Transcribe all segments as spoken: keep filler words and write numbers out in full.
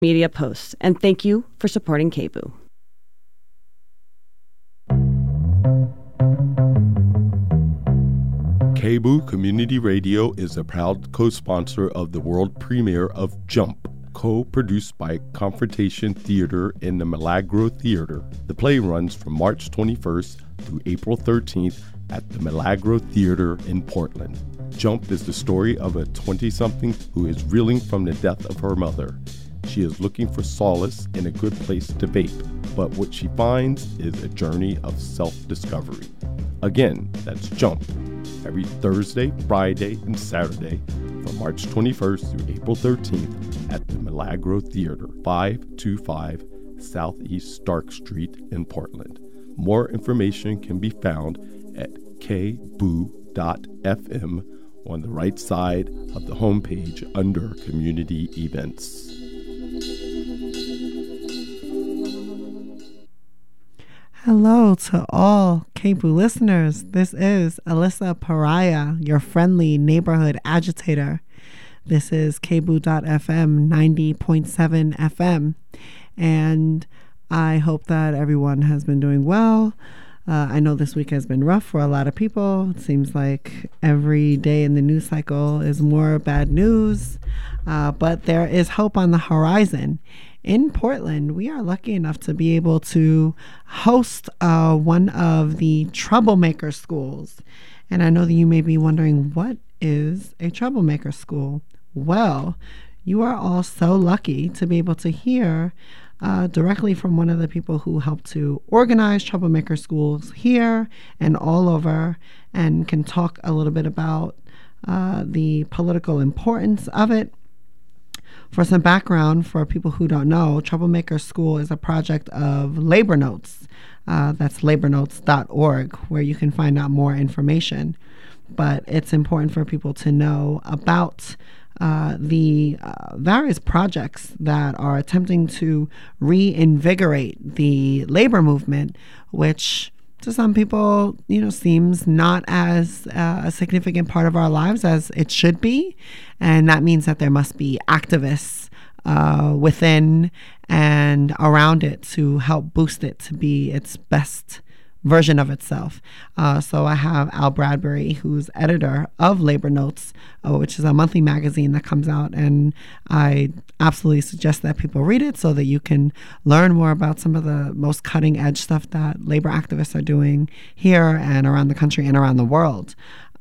media posts. And thank you for supporting K B U. K B U Community Radio is a proud co-sponsor of the world premiere of Jump, co-produced by Confrontation Theater in the Milagro Theater. The play runs from March twenty-first through April thirteenth at the Milagro Theater in Portland. Jump is the story of a twenty-something who is reeling from the death of her mother. She is looking for solace in a good place to vape, but what she finds is a journey of self-discovery. Again, that's Jump, every Thursday, Friday, and Saturday from March twenty-first through April thirteenth at the Milagro Theater, five twenty-five Southeast Stark Street in Portland. More information can be found at k b u dot f m on the right side of the homepage under Community Events. Hello to all K B U listeners. This is Alyssa Pariah, your friendly neighborhood agitator. This is K B U dot f m, ninety point seven F M. And I hope that everyone has been doing well. Uh, I know this week has been rough for a lot of people. It seems like every day in the news cycle is more bad news. Uh, but there is hope on the horizon. In Portland, we are lucky enough to be able to host uh, one of the troublemaker schools. And I know that you may be wondering, what is a troublemaker school? Well, you are all so lucky to be able to hear uh, directly from one of the people who helped to organize troublemaker schools here and all over, and can talk a little bit about uh, the political importance of it. For some background, for people who don't know, Troublemaker School is a project of Labor Notes. Uh, that's labor notes dot org, where you can find out more information. But it's important for people to know about uh, the uh, various projects that are attempting to reinvigorate the labor movement, which to some people, you know, seems not as uh, a significant part of our lives as it should be. And that means that there must be activists uh, within and around it to help boost it to be its best version of itself. Uh, so I have Al Bradbury, who's editor of Labor Notes, uh, which is a monthly magazine that comes out, and I absolutely suggest that people read it so that you can learn more about some of the most cutting edge stuff that labor activists are doing here and around the country and around the world.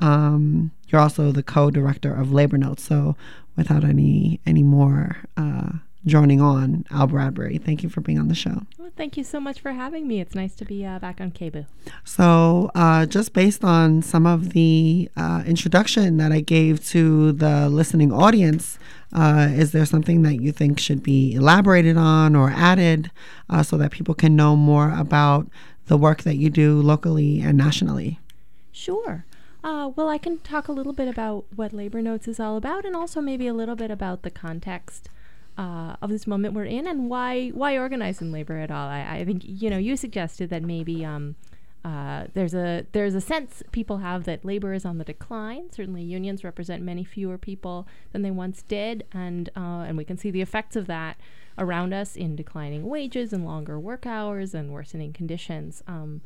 Um, you're also the co-director of Labor Notes, so without any any more uh, droning on, Al Bradbury, thank you for being on the show. Well, thank you so much for having me. It's nice to be uh, back on K B U. So uh, just based on some of the uh, introduction that I gave to the listening audience, uh, is there something that you think should be elaborated on or added uh, so that people can know more about the work that you do locally and nationally? Sure. Uh, well, I can talk a little bit about what Labor Notes is all about, and also maybe a little bit about the context Uh, of this moment we're in, and why why organize in labor at all. I, I think, you know, you suggested that maybe um, uh, there's a there's a sense people have that labor is on the decline. Certainly unions represent many fewer people than they once did, and uh, and we can see the effects of that around us in declining wages and longer work hours and worsening conditions um,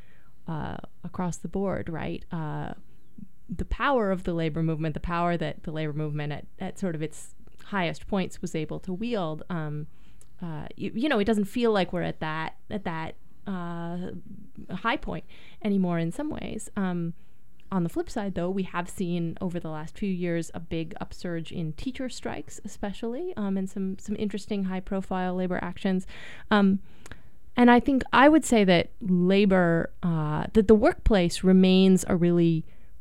uh, across the board, right? Uh, the power of the labor movement, the power that the labor movement at, at sort of its highest points was able to wield, um, uh, you, you know, it doesn't feel like we're at that at that uh, high point anymore in some ways. Um, on the flip side, though, we have seen over the last few years a big upsurge in teacher strikes, especially, um, and some some interesting high-profile labor actions. Um, and I think I would say that labor, uh, that the workplace remains a really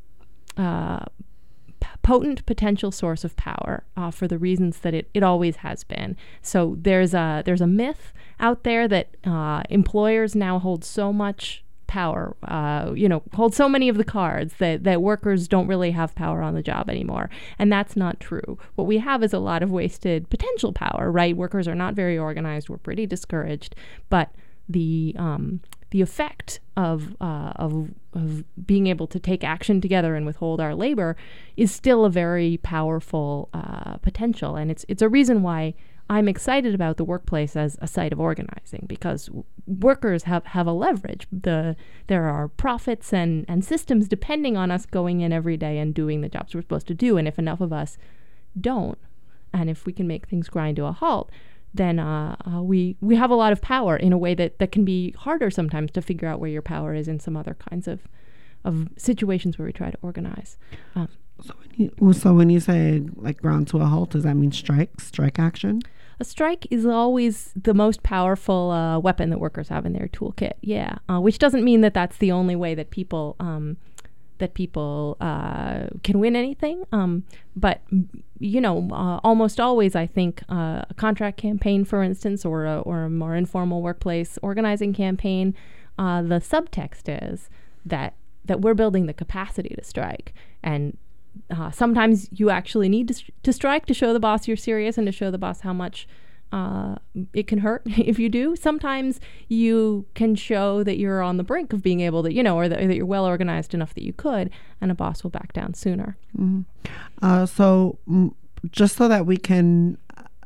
uh, potent potential source of power uh, for the reasons that it, it always has been. So there's a there's a myth out there that uh, employers now hold so much power, uh, you know, hold so many of the cards that, that workers don't really have power on the job anymore. And that's not true. What we have is a lot of wasted potential power, right? Workers are not very organized. We're pretty discouraged. But the um, the effect of, uh, of of being able to take action together and withhold our labor is still a very powerful uh, potential. And it's it's a reason why I'm excited about the workplace as a site of organizing because w- workers have, have a leverage. The there are profits and, and systems depending on us going in every day and doing the jobs we're supposed to do. And if enough of us don't, and if we can make things grind to a halt, then uh, uh, we we have a lot of power in a way that, that can be harder sometimes to figure out where your power is in some other kinds of of situations where we try to organize. Um, So when you, so when you say like ground to a halt, does that mean strike, strike action? A strike is always the most powerful uh, weapon that workers have in their toolkit. Yeah, uh, which doesn't mean that that's the only way that people um, that people uh, can win anything. Um, but you know, uh, almost always, I think uh, a contract campaign, for instance, or a, or a more informal workplace organizing campaign, uh, the subtext is that that we're building the capacity to strike. And Uh, sometimes you actually need to, st- to strike to show the boss you're serious and to show the boss how much uh, it can hurt if you do. Sometimes you can show that you're on the brink of being able to, you know, or that, that you're well organized enough that you could, and a boss will back down sooner. Mm-hmm. Uh, so mm, just so that we can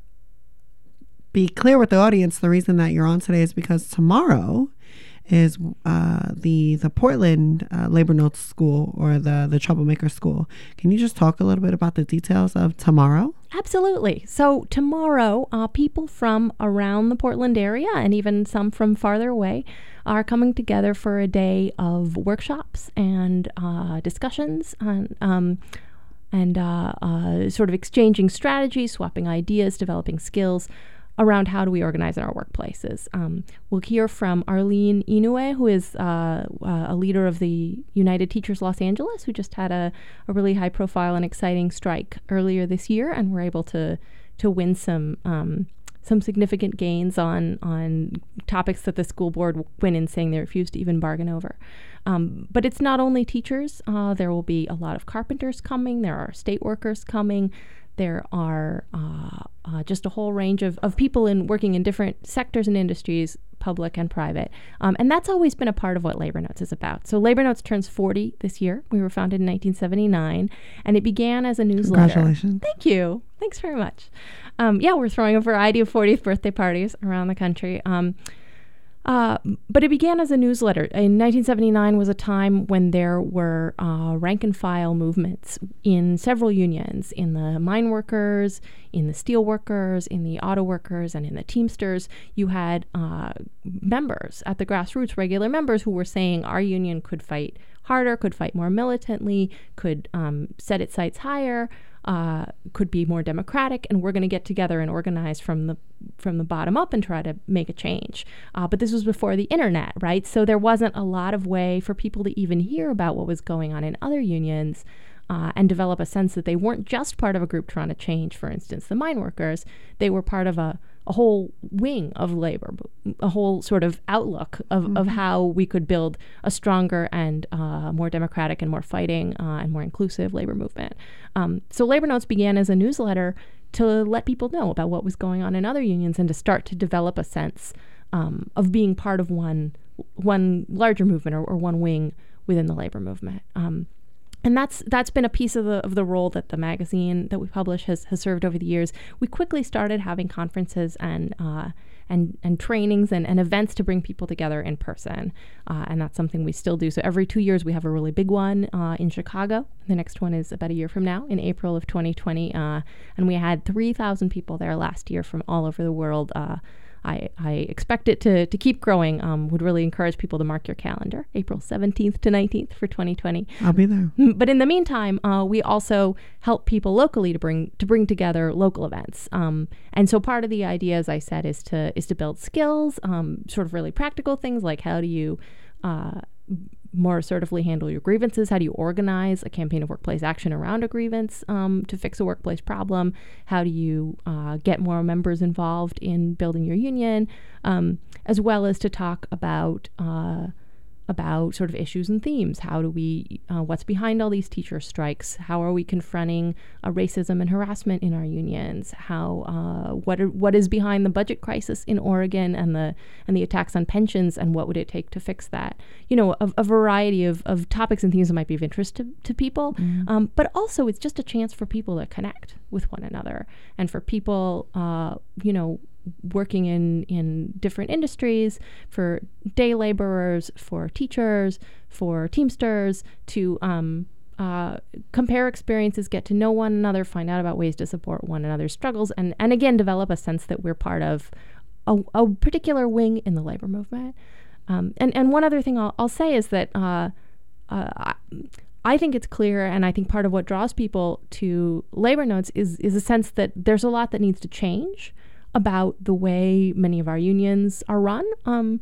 be clear with the audience, the reason that you're on today is because tomorrow is uh, the the Portland uh, Labor Notes School, or the, the Troublemaker School. Can you just talk a little bit about the details of tomorrow? Absolutely. So tomorrow, uh, people from around the Portland area and even some from farther away are coming together for a day of workshops and uh, discussions on, um, and uh, uh, sort of exchanging strategies, swapping ideas, developing skills around how do we organize in our workplaces. Um, we'll hear from Arlene Inoue, who is uh, uh, a leader of the United Teachers Los Angeles, who just had a, a really high profile and exciting strike earlier this year, and were able to to win some um, some significant gains on on topics that the school board went in saying they refused to even bargain over. Um, but it's not only teachers. Uh, there will be a lot of carpenters coming. There are state workers coming. There are uh, uh, just a whole range of, of people in working in different sectors and industries, public and private. Um, and that's always been a part of what Labor Notes is about. So Labor Notes turns forty this year. We were founded in nineteen seventy-nine, and it began as a newsletter. Congratulations. Thank you. Thanks very much. Um, yeah, we're throwing a variety of fortieth birthday parties around the country. Um, Uh, but it began as a newsletter. In nineteen seventy-nine was a time when there were uh, rank and file movements in several unions, in the mine workers, in the steel workers, in the auto workers, and in the Teamsters. You had uh, members at the grassroots, regular members, who were saying our union could fight harder, could fight more militantly, could um, set its sights higher, uh, could be more democratic, and we're going to get together and organize from the from the bottom up and try to make a change. Uh, but this was before the internet, right? So there wasn't a lot of way for people to even hear about what was going on in other unions uh, and develop a sense that they weren't just part of a group trying to change, for instance, the mine workers. They were part of a, a whole wing of labor, a whole sort of outlook of, mm-hmm. of how we could build a stronger and uh, more democratic and more fighting uh, and more inclusive labor movement. Um, so Labor Notes began as a newsletter to let people know about what was going on in other unions and to start to develop a sense um, of being part of one one larger movement or, or one wing within the labor movement. Um, and that's that's been a piece of the of the role that the magazine that we publish has, has served over the years. We quickly started having conferences and uh, and and trainings and, and events to bring people together in person, uh, and that's something we still do. So every two years we have a really big one uh, in Chicago. The next one is about a year from now, in April of twenty twenty, uh, and we had three thousand people there last year from all over the world. Uh, I, I expect it to, to keep growing. Um, would really encourage people to mark your calendar, April seventeenth to nineteenth for twenty twenty. I'll be there. But in the meantime, uh, we also help people locally to bring to bring together local events. Um, and so part of the idea, as I said, is to is to build skills, um, sort of really practical things like how do you uh, more assertively handle your grievances? How do you organize a campaign of workplace action around a grievance um, to fix a workplace problem? How do you uh, get more members involved in building your union? Um, as well as to talk about uh, about sort of issues and themes. How do we, uh, what's behind all these teacher strikes? How are we confronting uh, racism and harassment in our unions? How, uh, what, are, what is behind the budget crisis in Oregon and the and the attacks on pensions, and what would it take to fix that? You know, a, a variety of, of topics and themes that might be of interest to, to people. Mm-hmm. Um, but also, it's just a chance for people to connect with one another, and for people, uh, you know, working in, in different industries, for day laborers, for teachers, for Teamsters, to um, uh, compare experiences, get to know one another, find out about ways to support one another's struggles, and, and again, develop a sense that we're part of a, a particular wing in the labor movement. Um, and, and one other thing I'll, I'll say is that uh, uh, I, I think it's clear, and I think part of what draws people to Labor Notes is, is a sense that there's a lot that needs to change about the way many of our unions are run, um,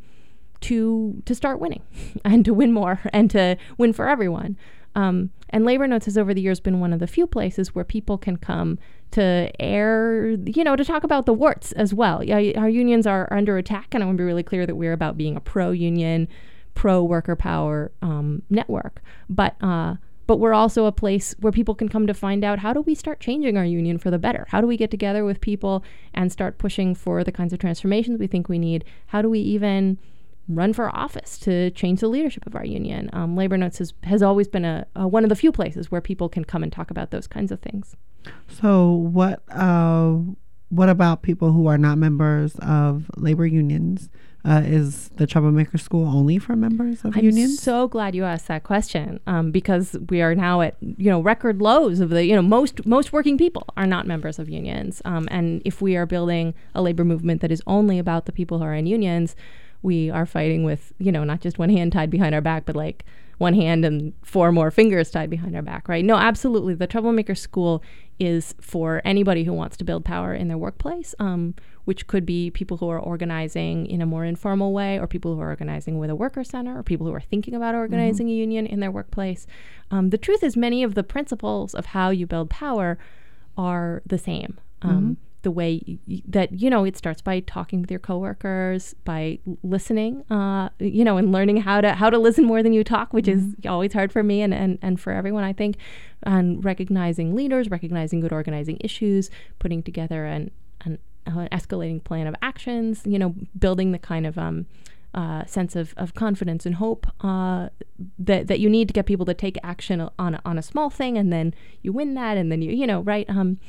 to to start winning and to win more and to win for everyone. Um, and Labor Notes has over the years been one of the few places where people can come to air, you know, to talk about the warts as well. Yeah, our unions are, are under attack, and I want to be really clear that we're about being a pro-union, pro-worker power um, network. But uh, But we're also a place where people can come to find out, how do we start changing our union for the better? How do we get together with people and start pushing for the kinds of transformations we think we need? How do we even run for office to change the leadership of our union? Um, Labor Notes has, has always been a, a one of the few places where people can come and talk about those kinds of things. So what uh, what about people who are not members of labor unions? Uh, is the Troublemaker School only for members of I'm unions? I'm so glad you asked that question, um, because we are now at, you know, record lows of the, you know, most most working people are not members of unions. Um, and if we are building a labor movement that is only about the people who are in unions, we are fighting with, you know, not just one hand tied behind our back, but like one hand and four more fingers tied behind our back, right? No, absolutely. The Troublemaker School is for anybody who wants to build power in their workplace, um, which could be people who are organizing in a more informal way, or people who are organizing with a worker center, or people who are thinking about organizing mm-hmm. a union in their workplace. Um, the truth is, many of the principles of how you build power are the same. Um, mm-hmm. The way y- that, you know, it starts by talking with your coworkers, by listening, uh, you know, and learning how to how to listen more than you talk, which mm-hmm. is always hard for me and, and, and for everyone, I think, and recognizing leaders, recognizing good organizing issues, putting together an, an, an escalating plan of actions, you know, building the kind of um, uh, sense of, of confidence and hope uh, that that you need to get people to take action on a, on a small thing, and then you win that, and then you, you know, right. Um,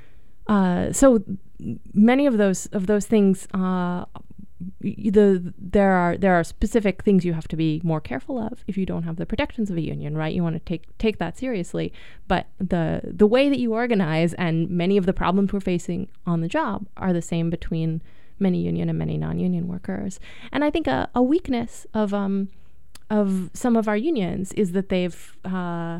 Uh, so many of those of those things, uh, the there are there are specific things you have to be more careful of if you don't have the protections of a union, right? You want to take take that seriously, but the the way that you organize and many of the problems we're facing on the job are the same between many union and many non-union workers. And I think a, a weakness of um of some of our unions is that they've uh,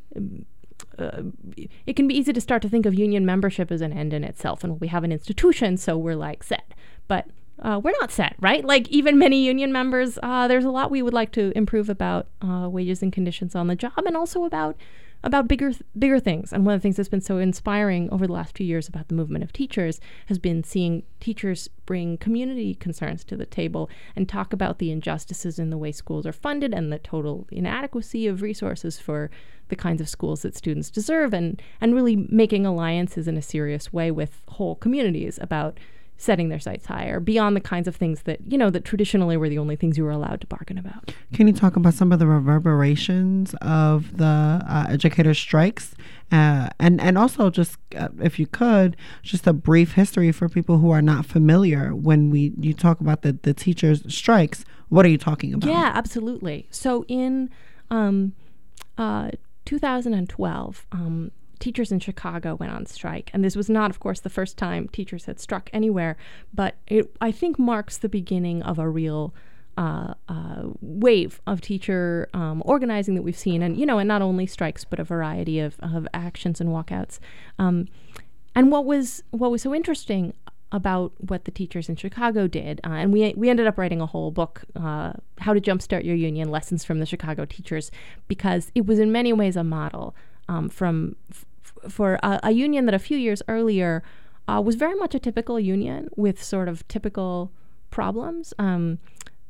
Uh, it can be easy to start to think of union membership as an end in itself, and we have an institution, so we're like set. But uh, we're not set, right? Like even many union members, uh, there's a lot we would like to improve about uh, wages and conditions on the job, and also about about bigger th- bigger things. And one of the things that's been so inspiring over the last few years about the movement of teachers has been seeing teachers bring community concerns to the table and talk about the injustices in the way schools are funded and the total inadequacy of resources for the kinds of schools that students deserve, and, and really making alliances in a serious way with whole communities about setting their sights higher beyond the kinds of things that, you know, that traditionally were the only things you were allowed to bargain about. Can you talk about some of the reverberations of the uh, educator strikes? Uh, and, and also just, uh, if you could, just a brief history for people who are not familiar. When we you talk about the, the teachers' strikes, what are you talking about? Yeah, absolutely. So in um, uh, two thousand twelve, um, teachers in Chicago went on strike. And this was not, of course, the first time teachers had struck anywhere, but it, I think, marks the beginning of a real uh, uh, wave of teacher um, organizing that we've seen. And, you know, and not only strikes, but a variety of, of actions and walkouts. Um, and what was what was so interesting about what the teachers in Chicago did, uh, and we we ended up writing a whole book, uh, How to Jumpstart Your Union, Lessons from the Chicago Teachers, because it was in many ways a model um, from f- for a, a union that a few years earlier uh, was very much a typical union with sort of typical problems. Um,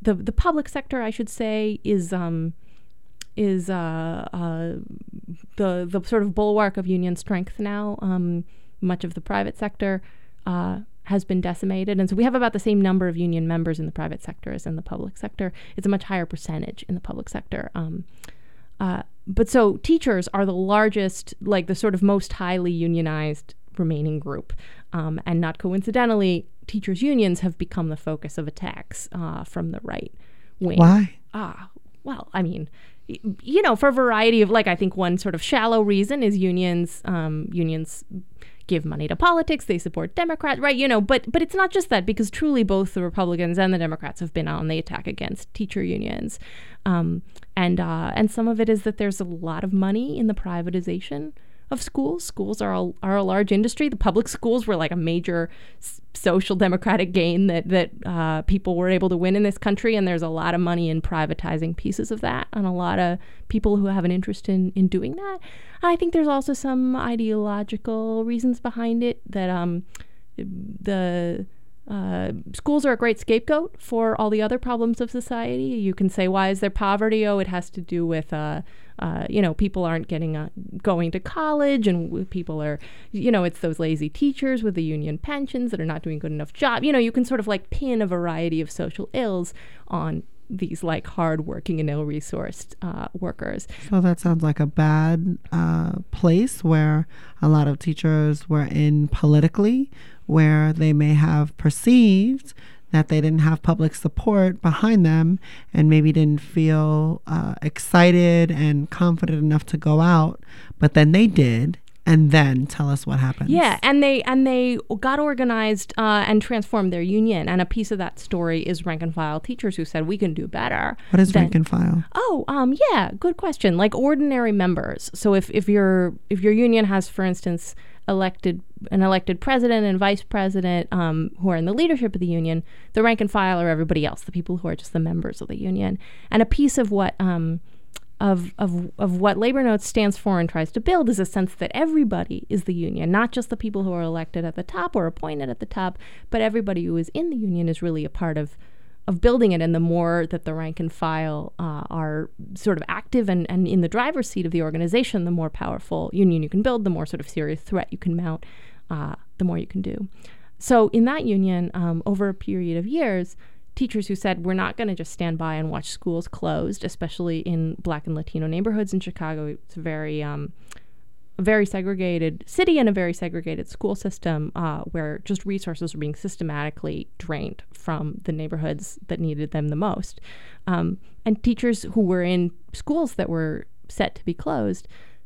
the the public sector, I should say, is um, is uh, uh, the the sort of bulwark of union strength now. Um, much of the private sector uh, has been decimated, and so we have about the same number of union members in the private sector as in the public sector. It's a much higher percentage in the public sector. Um, uh, but so teachers are the largest, like the sort of most highly unionized remaining group, um, and not coincidentally, teachers' unions have become the focus of attacks uh, from the right wing. Why? Ah, well, I mean, y- you know, for a variety of, like, I think one sort of shallow reason is unions. Um, unions give money to politics. They support Democrats, right? You know, but but it's not just that, because truly both the Republicans and the Democrats have been on the attack against teacher unions, um, and uh, and some of it is that there's a lot of money in the privatization of schools. Schools are a, are a large industry. The public schools were like a major s- social democratic gain that that uh, people were able to win in this country, and there's a lot of money in privatizing pieces of that, and a lot of people who have an interest in, in doing that. I think there's also some ideological reasons behind it, that um, the Uh, schools are a great scapegoat for all the other problems of society. You can say, why is there poverty? Oh, it has to do with, uh, uh, you know, people aren't getting uh, going to college, and w- people are, you know, it's those lazy teachers with the union pensions that are not doing a good enough job. You know, you can sort of like pin a variety of social ills on these like hard-working and ill-resourced uh, workers. So that sounds like a bad uh, place where a lot of teachers were in politically, where they may have perceived that they didn't have public support behind them, and maybe didn't feel uh, excited and confident enough to go out, but then they did. And then tell us what happened. Yeah, and they and they got organized uh, and transformed their union. And a piece of that story is rank and file teachers who said, we can do better. What is than- rank and file? Oh, um, yeah, good question. Like ordinary members. So if, if your if your union has, for instance, elected an elected president and vice president um, who are in the leadership of the union, the rank and file are everybody else, the people who are just the members of the union. And a piece of what um, Of, of of what Labor Notes stands for and tries to build is a sense that everybody is the union, not just the people who are elected at the top or appointed at the top, but everybody who is in the union is really a part of of building it. And the more that the rank and file uh, are sort of active and, and in the driver's seat of the organization, the more powerful union you can build, the more sort of serious threat you can mount, uh, the more you can do. So in that union, um, over a period of years, teachers who said, we're not going to just stand by and watch schools closed, especially in Black and Latino neighborhoods in Chicago. It's a very, um, a very segregated city and a very segregated school system uh, where just resources are being systematically drained from the neighborhoods that needed them the most. Um, and teachers who were in schools that were set to be closed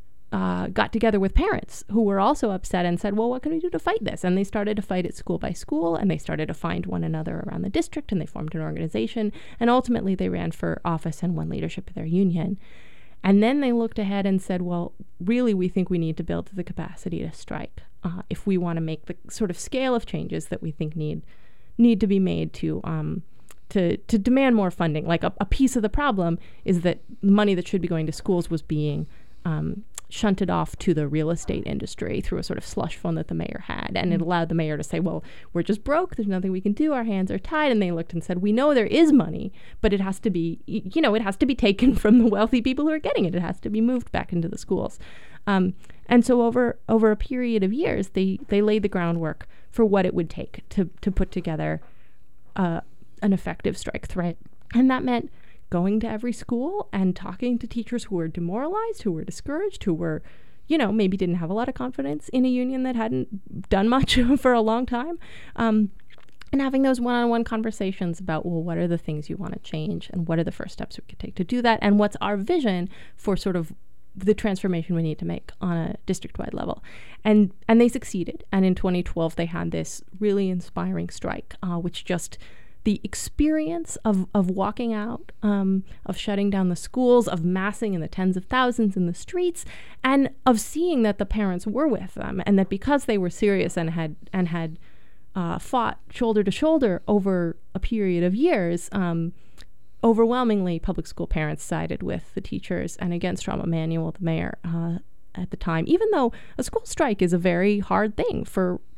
Uh, got together with parents who were also upset and said, well, what can we do to fight this? And they started to fight it school by school, and they started to find one another around the district, and they formed an organization, and ultimately they ran for office and won leadership of their union. And then they looked ahead and said, well, really, we think we need to build the capacity to strike uh, if we want to make the sort of scale of changes that we think need need to be made to um, to to demand more funding. Like a, a piece of the problem is that money that should be going to schools was being um, shunted off to the real estate industry through a sort of slush fund that the mayor had. And it allowed the mayor to say, well, we're just broke. There's nothing we can do. Our hands are tied. And they looked and said, we know there is money, but it has to be, you know, it has to be taken from the wealthy people who are getting it. It has to be moved back into the schools. Um, and so over over a period of years, they, they laid the groundwork for what it would take to, to put together uh, an effective strike threat. And that meant going to every school and talking to teachers who were demoralized, who were discouraged, who were, you know, maybe didn't have a lot of confidence in a union that hadn't done much for a long time. Um, and having those one-on-one conversations about, well, what are the things you want to change, and what are the first steps we could take to do that, and what's our vision for sort of the transformation we need to make on a district-wide level. And and they succeeded. And in twenty twelve, they had this really inspiring strike, uh, which just the experience of, of walking out, um, of shutting down the schools, of massing in the tens of thousands in the streets, and of seeing that the parents were with them, and that because they were serious and had and had uh, fought shoulder to shoulder over a period of years, um, overwhelmingly public school parents sided with the teachers and against Rahm Emanuel, the mayor, uh, at the time, even though a school strike is a very hard thing for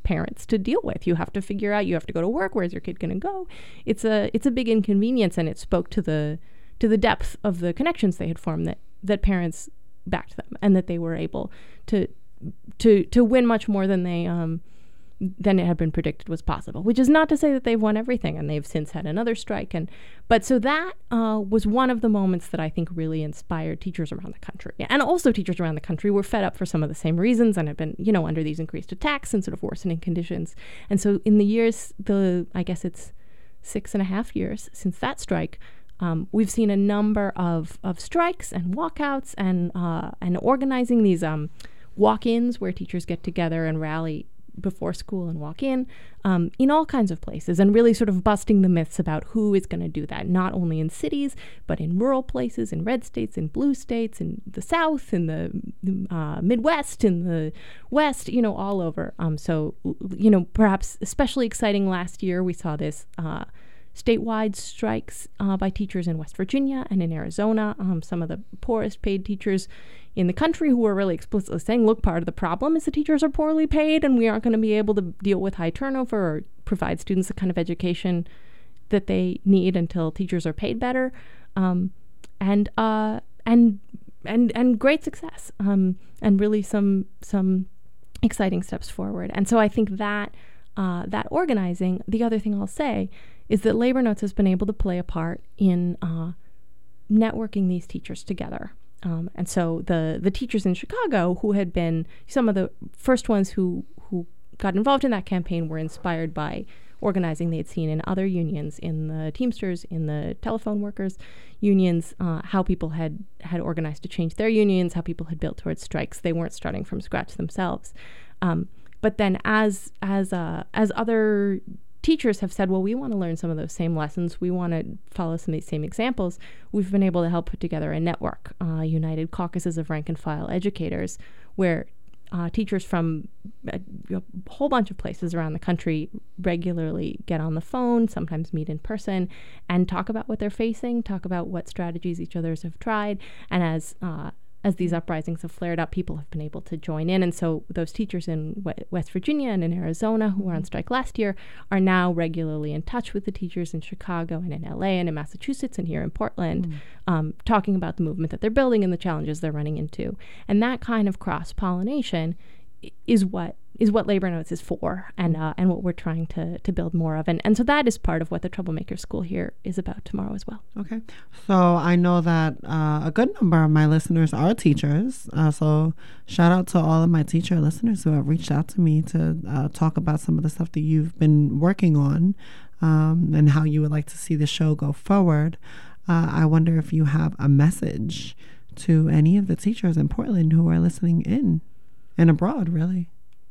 parents to deal with. You have to figure out, you have to go to work, where's your kid going to go? It's a it's a big inconvenience, and it spoke to the to the depth of the connections they had formed that that parents backed them, and that they were able to to to win much more than they um than it had been predicted was possible, which is not to say that they've won everything, and they've since had another strike. And but so that uh, was one of the moments that I think really inspired teachers around the country. And also teachers around the country were fed up for some of the same reasons and have been, you know, under these increased attacks and sort of worsening conditions. And so in the years, the I guess it's six and a half years since that strike, um, we've seen a number of, of strikes and walkouts and, uh, and organizing these um, walk-ins where teachers get together and rally before school and walk in, um, in all kinds of places, and really sort of busting the myths about who is going to do that, not only in cities, but in rural places, in red states, in blue states, in the South, in the uh, Midwest, in the West, you know, all over. Um, so, you know, perhaps especially exciting last year, we saw this uh, statewide strikes uh, by teachers in West Virginia and in Arizona, um, some of the poorest paid teachers in the country who were really explicitly saying, look, part of the problem is the teachers are poorly paid and we aren't going to be able to deal with high turnover or provide students the kind of education that they need until teachers are paid better. Um, and, uh, and, and, and great success, um, and really some, some exciting steps forward. And so I think that, uh, that organizing, the other thing I'll say is that Labor Notes has been able to play a part in, uh, networking these teachers together. Um, and so the the teachers in Chicago who had been some of the first ones who, who got involved in that campaign were inspired by organizing they had seen in other unions, in the Teamsters, in the telephone workers unions, uh, how people had, had organized to change their unions, how people had built towards strikes. They weren't starting from scratch themselves. Um, but then as as uh, as other teachers have said, well, we want to learn some of those same lessons. We want to follow some of these same examples. We've been able to help put together a network, uh, United Caucuses of Rank and File Educators, where uh, teachers from a, a whole bunch of places around the country regularly get on the phone, sometimes meet in person, and talk about what they're facing, talk about what strategies each others have tried. And as uh, as these uprisings have flared up, people have been able to join in. And so those teachers in West Virginia and in Arizona who were on strike last year are now regularly in touch with the teachers in Chicago and in L A and in Massachusetts and here in Portland, mm. um, talking about the movement that they're building and the challenges they're running into. And that kind of cross-pollination is what is what Labor Notes is for, and uh, and what we're trying to to build more of. And and so that is part of what the Troublemaker School here is about tomorrow as well. Okay. So I know that uh, a good number of my listeners are teachers. Uh, so shout out to all of my teacher listeners who have reached out to me to uh, talk about some of the stuff that you've been working on, um, and how you would like to see the show go forward. Uh, I wonder if you have a message to any of the teachers in Portland who are listening in and abroad, really.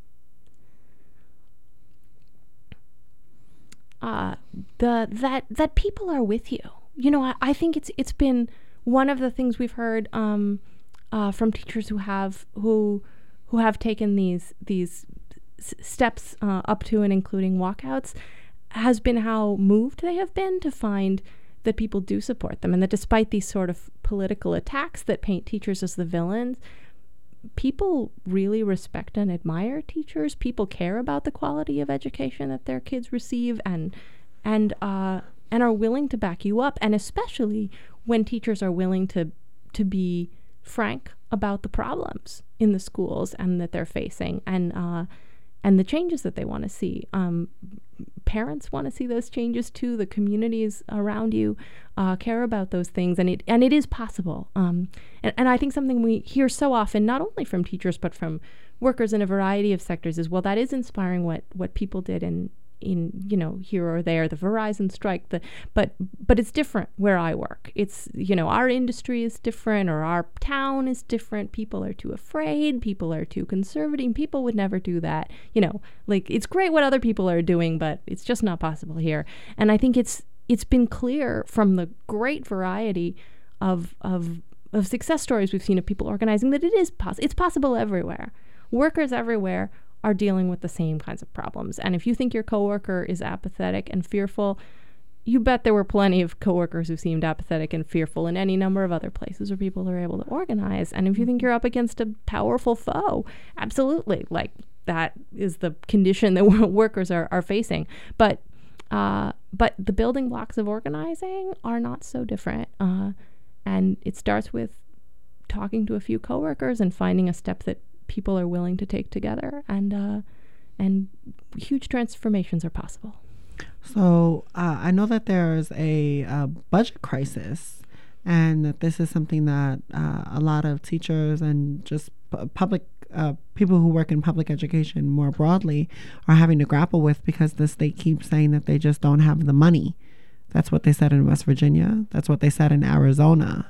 Uh, the that that people are with you. You know, I, I think it's it's been one of the things we've heard um, uh, from teachers who have who who have taken these these s- steps uh, up to and including walkouts, has been how moved they have been to find that people do support them, and that despite these sort of political attacks that paint teachers as the villains, people really respect and admire teachers. People care about the quality of education that their kids receive, and and uh, and are willing to back you up. And especially when teachers are willing to to be frank about the problems in the schools and that they're facing, and uh, and the changes that they want to see. Um, parents want to see those changes too. The communities around you uh, care about those things, and it and it is possible. Um, and, and I think something we hear so often, not only from teachers but from workers in a variety of sectors, is, well, that is inspiring what what people did in in you know here or there, the Verizon strike, the but but it's different where I work. It's, you know, our industry is different, or our town is different. People are too afraid, people are too conservative, people would never do that. You know, like, it's great what other people are doing, but it's just not possible here. And I think it's it's been clear from the great variety of of of success stories we've seen of people organizing that it is possible. It's possible everywhere. Workers everywhere are dealing with the same kinds of problems. And if you think your coworker is apathetic and fearful, you bet there were plenty of coworkers who seemed apathetic and fearful in any number of other places where people are able to organize. And if you think you're up against a powerful foe, absolutely. Like, that is the condition that workers are, are facing. But uh, but the building blocks of organizing are not so different. Uh, and it starts with talking to a few coworkers and finding a step that people are willing to take together, and uh, and huge transformations are possible. So uh, I know that there's a, a budget crisis, and that this is something that uh, a lot of teachers and just p- public uh, people who work in public education more broadly are having to grapple with, because the state keeps saying that they just don't have the money. That's what they said in West Virginia. That's what they said in Arizona.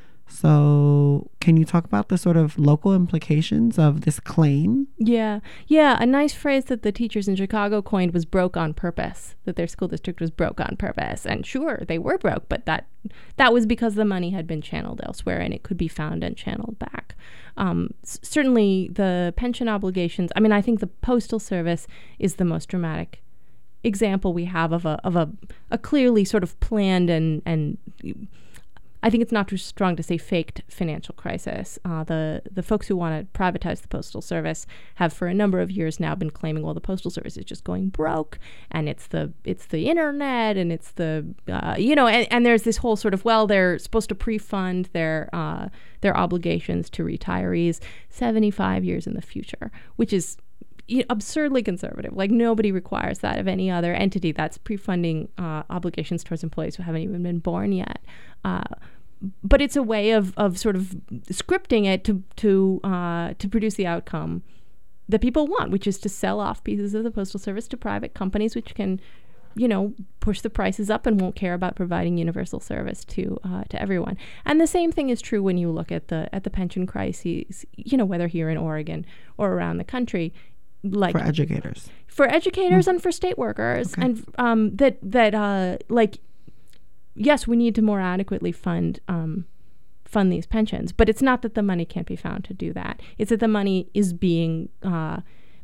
So can you talk about the sort of local implications of this claim? Yeah. Yeah. A nice phrase that the teachers in Chicago coined was broke on purpose, that their school district was broke on purpose. And sure, they were broke, but that that was because the money had been channeled elsewhere and it could be found and channeled back. Um, s- certainly the pension obligations. I mean, I think the Postal Service is the most dramatic example we have of a of a, a clearly sort of planned and and I think it's not too strong to say faked financial crisis. Uh, the the folks who want to privatize the Postal Service have for a number of years now been claiming, well, the Postal Service is just going broke, and it's the it's the internet, and it's the uh, you know, and, and there's this whole sort of, well, they're supposed to pre-fund their uh, their obligations to retirees seventy-five years in the future, which is You know, absurdly conservative. Like, nobody requires that of any other entity that's pre-funding uh, obligations towards employees who haven't even been born yet. Uh, but it's a way of, of sort of scripting it to to uh, to produce the outcome that people want, which is to sell off pieces of the Postal Service to private companies, which can, you know, push the prices up and won't care about providing universal service to uh, to everyone. And the same thing is true when you look at the at the pension crises, you know, whether here in Oregon or around the country. Like for educators, for educators, mm. and for state workers, okay. and um, that that uh, like, yes, we need to more adequately fund um, fund these pensions, but it's not that the money can't be found to do that. It's that the money is being uh,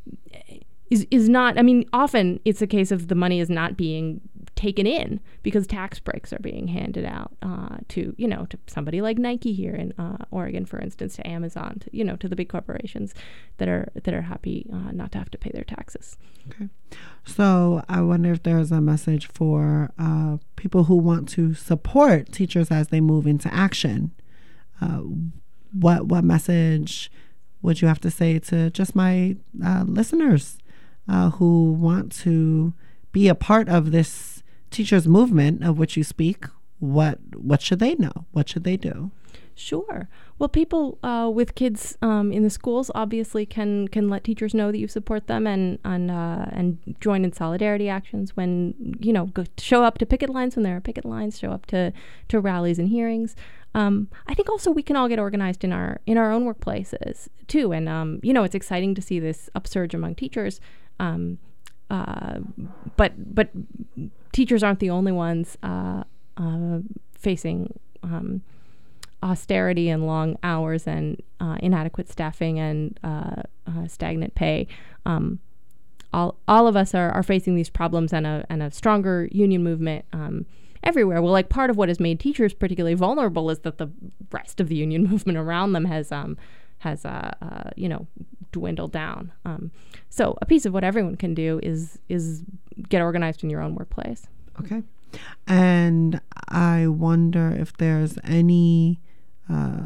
is is not. I mean, often it's a case of the money is not being taken in because tax breaks are being handed out uh, to, you know, to somebody like Nike here in uh, Oregon, for instance, to Amazon, to, you know, to the big corporations that are that are happy uh, not to have to pay their taxes. Okay. So I wonder if there's a message for uh, people who want to support teachers as they move into action. Uh, what what message would you have to say to just my uh, listeners uh, who want to be a part of this teachers movement of which you speak? What what should they know? What should they do? Sure. Well, people uh, with kids um, in the schools obviously can can let teachers know that you support them and and uh, and join in solidarity actions when, you know, go show up to picket lines when there are picket lines, show up to to rallies and hearings. Um, I think also we can all get organized in our in our own workplaces too, and um, you know, it's exciting to see this upsurge among teachers. Um, uh, but but teachers aren't the only ones uh, uh, facing um, austerity and long hours and uh, inadequate staffing and uh, uh, stagnant pay. Um, all all of us are, are facing these problems, and a and a stronger union movement um, everywhere. Well, like, part of what has made teachers particularly vulnerable is that the rest of the union movement around them has um, has uh, uh, you know, dwindled down. Um, so a piece of what everyone can do is is get organized in your own workplace. Okay. And I wonder if there's any uh,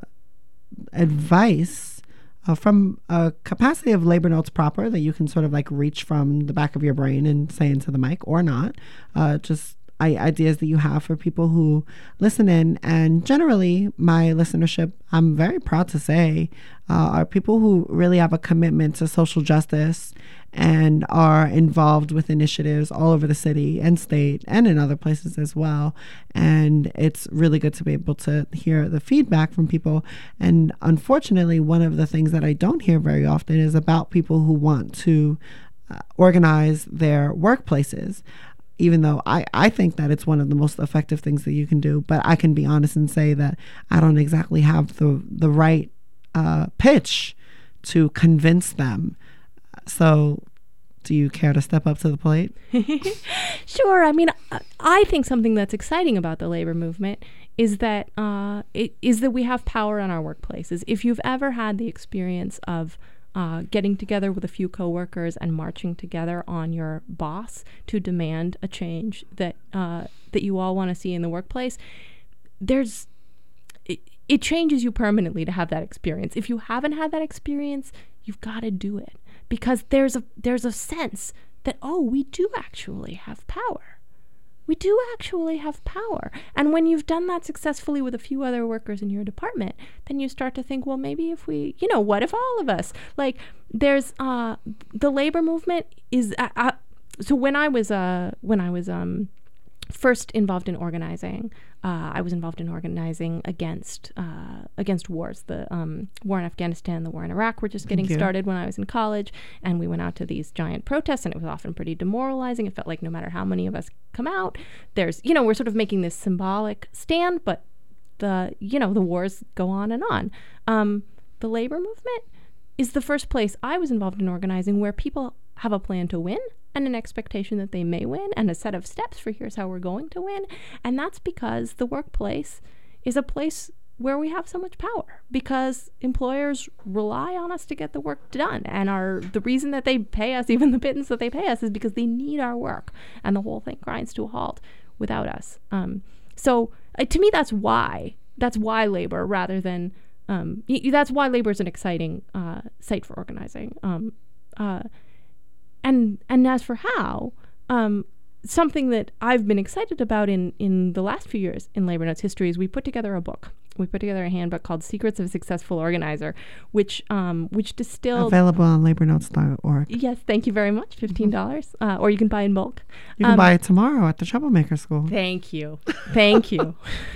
advice uh, from a capacity of labor notes proper that you can sort of like reach from the back of your brain and say into the mic, or not, uh, just I, ideas that you have for people who listen in. And generally my listenership, I'm very proud to say, uh, are people who really have a commitment to social justice and are involved with initiatives all over the city and state and in other places as well. And it's really good to be able to hear the feedback from people. And unfortunately, one of the things that I don't hear very often is about people who want to uh, organize their workplaces. Even though I, I think that it's one of the most effective things that you can do. But I can be honest and say that I don't exactly have the, the right uh, pitch to convince them. So do you care to step up to the plate? Sure. I mean, I think something that's exciting about the labor movement is that uh, it, is that we have power in our workplaces. If you've ever had the experience of uh, getting together with a few coworkers and marching together on your boss to demand a change that uh, that you all want to see in the workplace, there's it, it changes you permanently to have that experience. If you haven't had that experience, you've got to do it, because there's a there's a sense that, oh, we do actually have power. We do actually have power. And when you've done that successfully with a few other workers in your department, then you start to think, well, maybe if we, you know, what if all of us, like there's uh, the labor movement is, uh, uh, so when I was, uh, when I was um, first involved in organizing, uh, I was involved in organizing against uh, against wars. The um, war in Afghanistan, the war in Iraq were just getting Yeah. started when I was in college, and we went out to these giant protests, and it was often pretty demoralizing. It felt like no matter how many of us come out, there's, you know, we're sort of making this symbolic stand, but the, you know, the wars go on and on. Um, the labor movement is the first place I was involved in organizing where people have a plan to win and an expectation that they may win and a set of steps for here's how we're going to win. And that's because the workplace is a place where we have so much power, because employers rely on us to get the work done. And our the reason that they pay us, even the pittance that they pay us, is because they need our work, and the whole thing grinds to a halt without us. Um, so uh, to me, that's why that's why labor, rather than um, y- y- that's why labor is an exciting uh, site for organizing. Um, uh, and and as for how, um, something that I've been excited about in in the last few years in Labor Notes history is we put together a book. We put together a handbook called Secrets of a Successful Organizer, which um, which distilled. Available on labor notes dot org. Yes, thank you very much. fifteen dollars, uh, or you can buy in bulk. You can Um, buy it tomorrow at the Troublemaker School. Thank you. Thank you.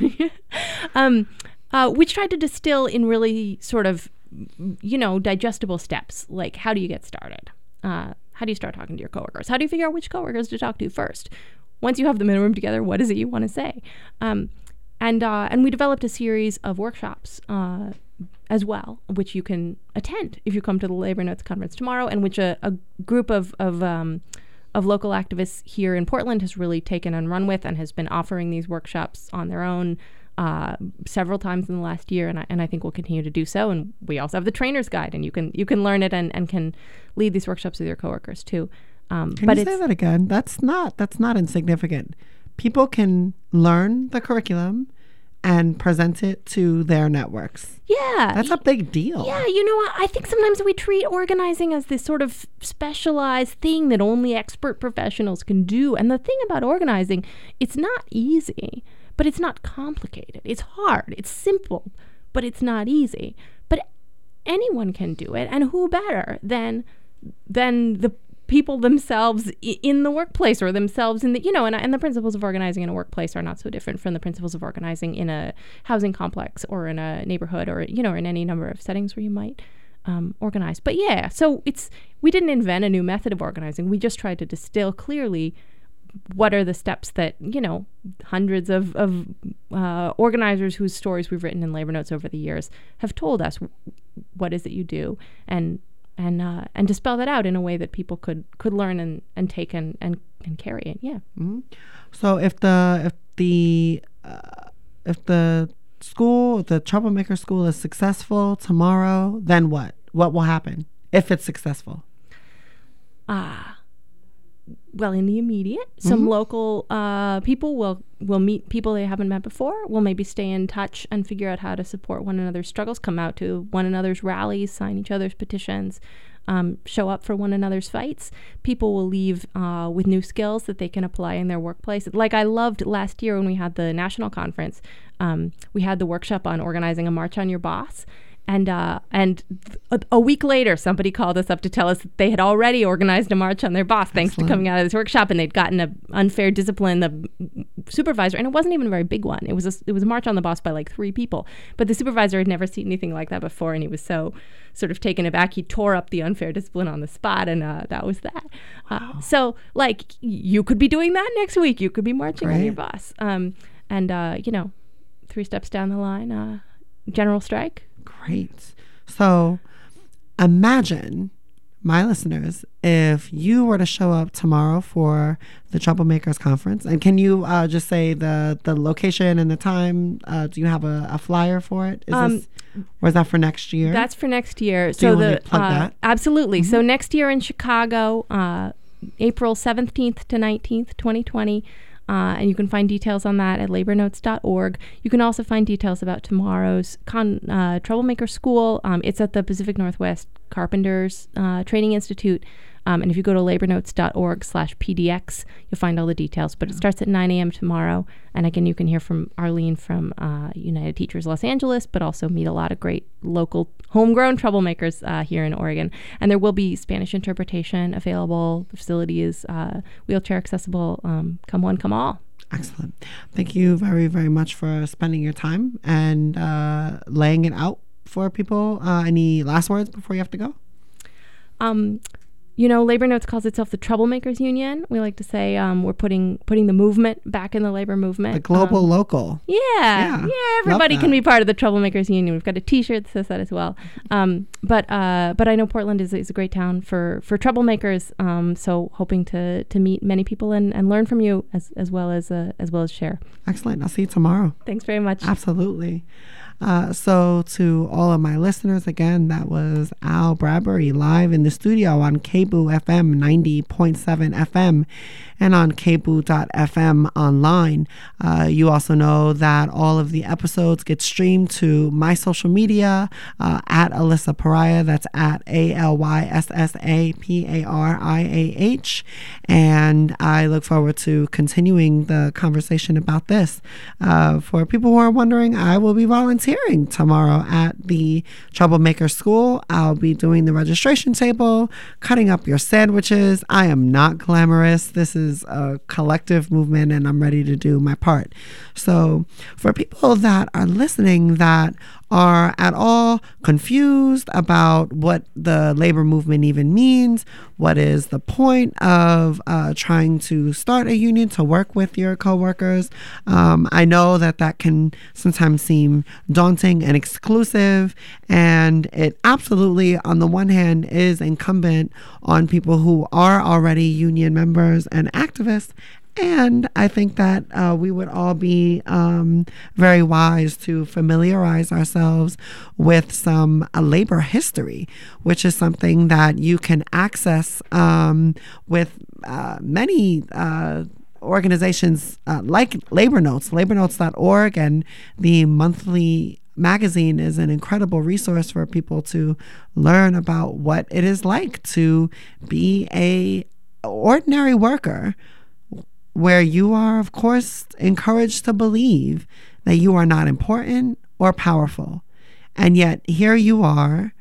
um, uh, which tried to distill in really sort of, you know, digestible steps, like how do you get started? Uh, how do you start talking to your coworkers? How do you figure out which coworkers to talk to first? Once you have them in a room together, what is it you want to say? Um, and uh, and we developed a series of workshops uh, as well, which you can attend if you come to the Labor Notes Conference tomorrow, and which a, a group of of um, of local activists here in Portland has really taken and run with, and has been offering these workshops on their own uh, several times in the last year, and I, and I think we'll continue to do so. And we also have the trainer's guide, and you can you can learn it and, and can lead these workshops with your coworkers too. Um, Can but you it's, say that again? That's not that's not insignificant. People can learn the curriculum and present it to their networks. yeah, That's a big deal. Yeah, you know what? I think sometimes we treat organizing as this sort of specialized thing that only expert professionals can do. And the thing about organizing, it's not easy, but it's not complicated. It's hard. It's simple, but it's not easy. But anyone can do it, and who better than than the people themselves i- in the workplace, or themselves in the, you know, and, and the principles of organizing in a workplace are not so different from the principles of organizing in a housing complex or in a neighborhood, or, you know, in any number of settings where you might um, organize. But yeah, so it's, we didn't invent a new method of organizing. We just tried to distill clearly what are the steps that, you know, hundreds of, of uh, organizers whose stories we've written in Labor Notes over the years have told us. What is it you do? And and uh, and dispel that out in a way that people could could learn and, and take and, and, and carry it. Yeah. Mhm. So if the if the uh, if the school, the Troublemaker School, is successful tomorrow, then what? What will happen if it's successful? Ah. Well, in the immediate, some Mhm. local uh, people will will meet people they haven't met before. Will maybe stay in touch and figure out how to support one another's struggles. Come out to one another's rallies, sign each other's petitions, um, show up for one another's fights. People will leave uh, with new skills that they can apply in their workplace. Like I loved last year when we had the national conference. Um, we had the workshop on organizing a march on your boss. And uh, and a, a week later, somebody called us up to tell us that they had already organized a march on their boss, thanks Excellent. to coming out of this workshop, and they'd gotten a unfair discipline, the supervisor, and it wasn't even a very big one. It was a, it was a march on the boss by like three people, but the supervisor had never seen anything like that before, and he was so sort of taken aback. He tore up the unfair discipline on the spot, and uh, that was that. Wow. Uh, so, like, you could be doing that next week. You could be marching on your Great. boss, um, and uh, you know, three steps down the line, uh, general strike. Great. So imagine my listeners, if you were to show up tomorrow for the Troublemakers Conference, and can you uh, just say the, the location and the time? Uh, do you have a, a flyer for it? Is Um, this, or is that for next year? That's for next year. Do so you want the me to plug uh, that? Absolutely. So next year in Chicago, uh, April seventeenth to nineteenth, twenty twenty. Uh, and you can find details on that at labor notes dot org. You can also find details about tomorrow's con, uh, Troublemaker School. Um, it's at the Pacific Northwest Carpenters uh, Training Institute. Um, and if you go to labor notes dot org slash P D X, you'll find all the details. But it starts at nine a.m. tomorrow. And again, you can hear from Arlene from uh, United Teachers Los Angeles, but also meet a lot of great local homegrown troublemakers uh, here in Oregon. And there will be Spanish interpretation available. The facility is uh, wheelchair accessible. Um, come one, come all. Excellent. Thank you very, very much for spending your time and uh, laying it out for people. Uh, any last words before you have to go? Um, you know, Labor Notes calls itself the Troublemakers Union. We like to say um, we're putting putting the movement back in the labor movement. The global um, local. Yeah, Yeah, yeah. Everybody love can that. be part of the Troublemakers Union. We've got a T-shirt that says that as well. Um, but uh, but I know Portland is, is a great town for for troublemakers. Um, so hoping to to meet many people and, and learn from you as as well as uh, as well as share. Excellent. I'll see you tomorrow. Thanks very much. Absolutely. Uh, so to all of my listeners, again, that was Al Bradbury live in the studio on K B O O F M ninety point seven F M and on K B O O dot F M online. Uh, you also know that all of the episodes get streamed to my social media uh, at Alyssa Pariah. That's at A L Y S S A P A R I A H. And I look forward to continuing the conversation about this. Uh, for people who are wondering, I will be volunteering tomorrow at the Troublemaker School. I'll be doing the registration table, cutting up your sandwiches. I am not glamorous. This is a collective movement and I'm ready to do my part. So for people that are listening that are at all confused about what the labor movement even means, what is the point of uh, trying to start a union to work with your coworkers, um, I know that that can sometimes seem daunting and exclusive, and it absolutely, on the one hand, is incumbent on people who are already union members and activists. And I think that uh, we would all be um, very wise to familiarize ourselves with some uh, labor history, which is something that you can access um, with uh, many uh, organizations uh, like Labor Notes, labor notes dot org, and the monthly magazine is an incredible resource for people to learn about what it is like to be a ordinary worker, where you are, of course, encouraged to believe that you are not important or powerful. And yet here you are,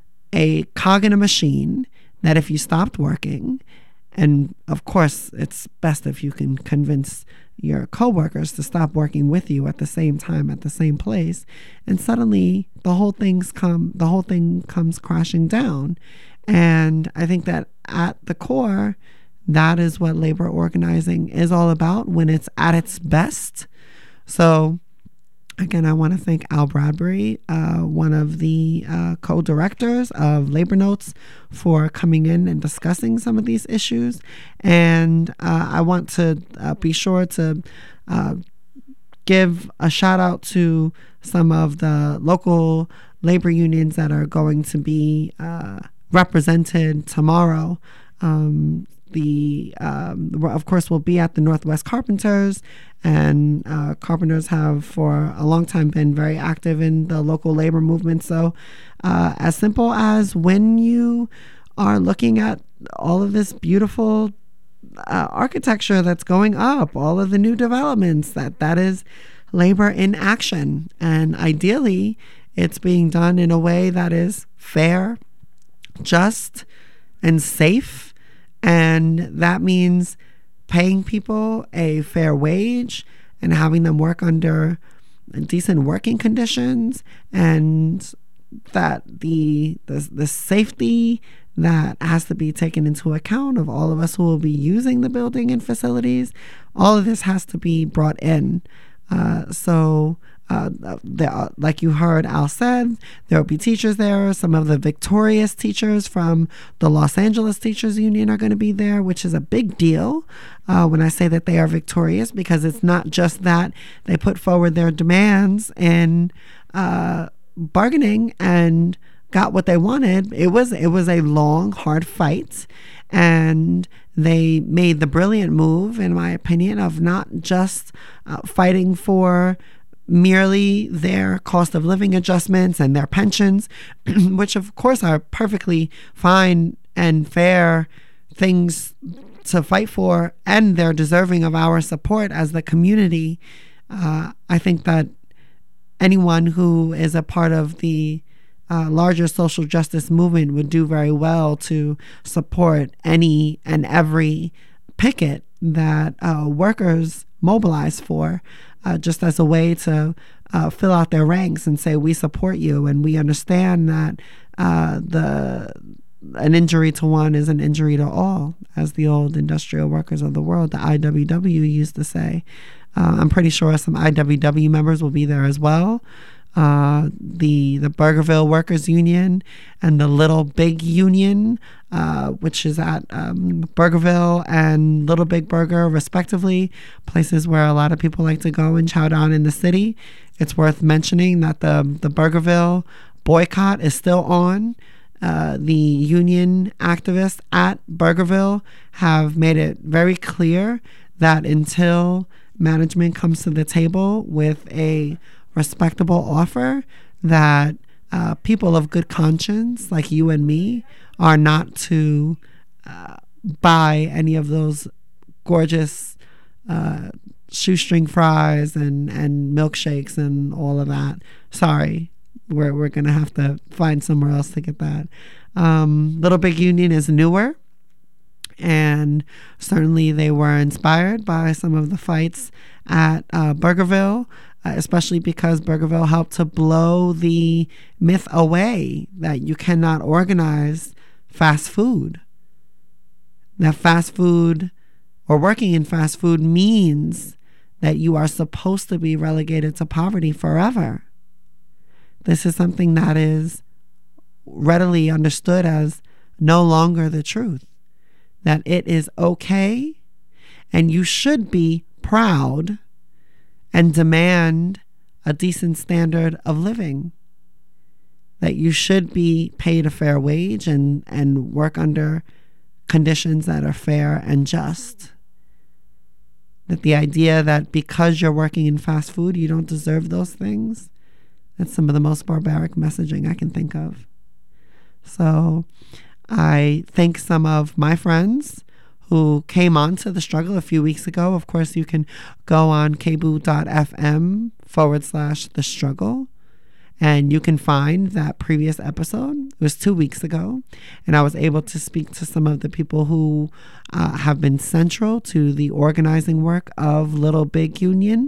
a cog in a machine that if you stopped working, and of course, it's best if you can convince your coworkers to stop working with you at the same time, at the same place, and suddenly the whole thing's come, the whole thing comes crashing down. And I think that at the core, that is what labor organizing is all about when it's at its best. So again, I want to thank Al Bradbury, uh, one of the uh, co-directors of Labor Notes, for coming in and discussing some of these issues. And uh, I want to uh, be sure to uh, give a shout out to some of the local labor unions that are going to be uh, represented tomorrow. Um, The, um, of course, will be at the Northwest Carpenters, and uh, Carpenters have for a long time been very active in the local labor movement. So uh, as simple as when you are looking at all of this beautiful uh, architecture that's going up, all of the new developments, that that is labor in action. And ideally, it's being done in a way that is fair, just, and safe. And that means paying people a fair wage and having them work under decent working conditions, and that the, the the safety that has to be taken into account of all of us who will be using the building and facilities, all of this has to be brought in. Uh, so Uh, the, uh, like you heard Al said, there will be teachers there. Some of the victorious teachers from the Los Angeles Teachers Union are going to be there, which is a big deal uh, when I say that they are victorious, because it's not just that they put forward their demands in uh, bargaining and got what they wanted. It was it was a long, hard fight, and they made the brilliant move, in my opinion, of not just uh, fighting for merely their cost of living adjustments and their pensions, which of course are perfectly fine and fair things to fight for, and they're deserving of our support as the community. Uh, I think that anyone who is a part of the uh, larger social justice movement would do very well to support any and every picket that uh, workers mobilize for, uh, just as a way to uh, fill out their ranks and say, we support you, and we understand that uh, the an injury to one is an injury to all, as the old industrial workers of the world, the I W W, used to say. Uh, I'm pretty sure some I W W members will be there as well. Uh, the the Burgerville Workers Union and the Little Big Union, uh, which is at um, Burgerville and Little Big Burger, respectively, places where a lot of people like to go and chow down in the city. It's worth mentioning that the, the Burgerville boycott is still on. Uh, the union activists at Burgerville have made it very clear that until management comes to the table with a respectable offer, that uh, people of good conscience like you and me are not to uh, buy any of those gorgeous uh, shoestring fries and, and milkshakes and all of that. Sorry, we're, we're going to have to find somewhere else to get that. Um, Little Big Union is newer, and certainly they were inspired by some of the fights at uh, Burgerville, uh, especially because Burgerville helped to blow the myth away that you cannot organize fast food. That fast food or working in fast food means that you are supposed to be relegated to poverty forever. This is something that is readily understood as no longer the truth. That it is okay and you should be proud and demand a decent standard of living. That you should be paid a fair wage and, and work under conditions that are fair and just. That the idea that because you're working in fast food, you don't deserve those things, that's some of the most barbaric messaging I can think of. So I thank some of my friends who came on to the struggle a few weeks ago. Of course, you can go on kboo.fm forward slash the struggle, and you can find that previous episode. It was two weeks ago, and I was able to speak to some of the people who uh, have been central to the organizing work of Little Big Union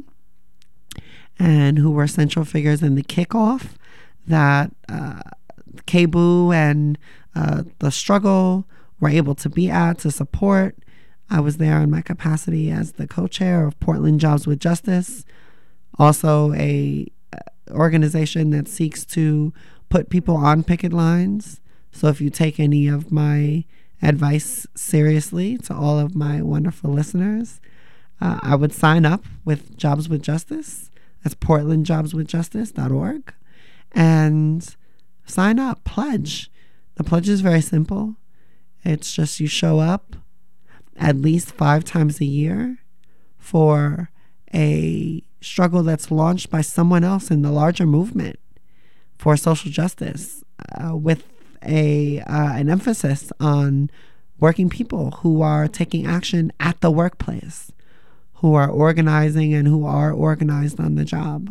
and who were central figures in the kickoff that uh, K B O O and uh, the struggle were able to be at to support. I was there in my capacity as the co-chair of Portland Jobs with Justice, also a uh, organization that seeks to put people on picket lines. So if you take any of my advice seriously, to all of my wonderful listeners, uh, I would sign up with Jobs with Justice. That's portland jobs with justice dot org, and sign up, pledge. The pledge is very simple. It's just you show up at least five times a year for a struggle that's launched by someone else in the larger movement for social justice, uh, with a uh, an emphasis on working people who are taking action at the workplace, who are organizing and who are organized on the job.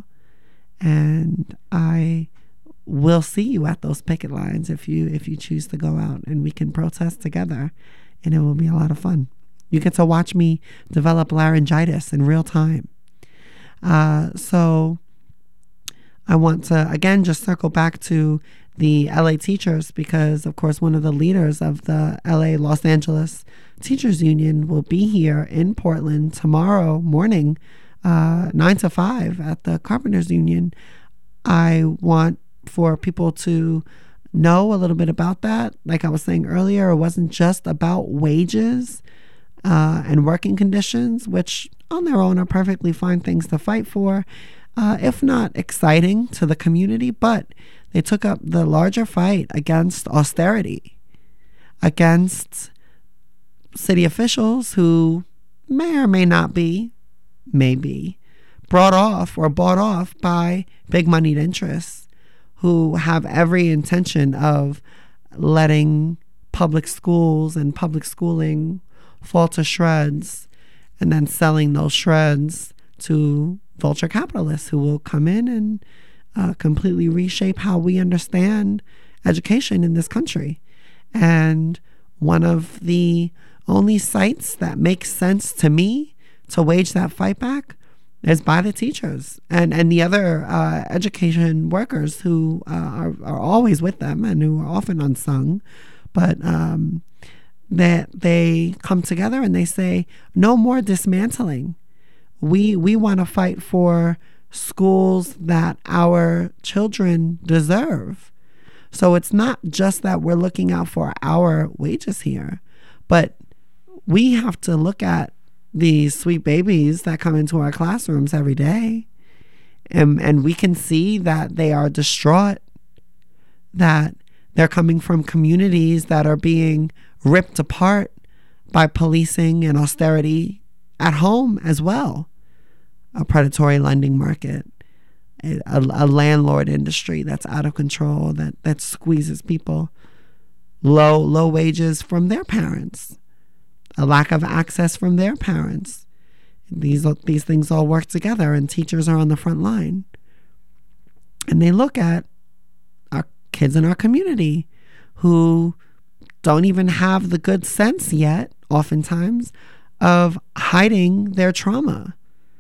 And I will see you at those picket lines if you if you choose to go out, and we can protest together, and it will be a lot of fun. You get to watch me develop laryngitis in real time. Uh, so I want to, again, just circle back to the L A teachers, because, of course, one of the leaders of the L A Los Angeles Teachers Union will be here in Portland tomorrow morning uh, nine to five at the Carpenters Union. I want for people to know a little bit about that. Like I was saying earlier, it wasn't just about wages uh, and working conditions, which on their own are perfectly fine things to fight for, uh, if not exciting to the community, but they took up the larger fight against austerity, against city officials who may or may not be, may be, brought off or bought off by big moneyed interests who have every intention of letting public schools and public schooling fall to shreds and then selling those shreds to vulture capitalists who will come in and uh, completely reshape how we understand education in this country. And one of the only sites that makes sense to me to wage that fight back is by the teachers and, and the other uh, education workers who uh, are, are always with them and who are often unsung, but um, that they come together and they say, no more dismantling. We, we want to fight for schools that our children deserve. So it's not just that we're looking out for our wages here, but we have to look at these sweet babies that come into our classrooms every day. And, and we can see that they are distraught, that they're coming from communities that are being ripped apart by policing and austerity at home as well. A predatory lending market, a, a landlord industry that's out of control, that, that squeezes people, low, low wages from their parents, a lack of access from their parents. These these things all work together, and teachers are on the front line. And they look at our kids in our community who don't even have the good sense yet, oftentimes, of hiding their trauma,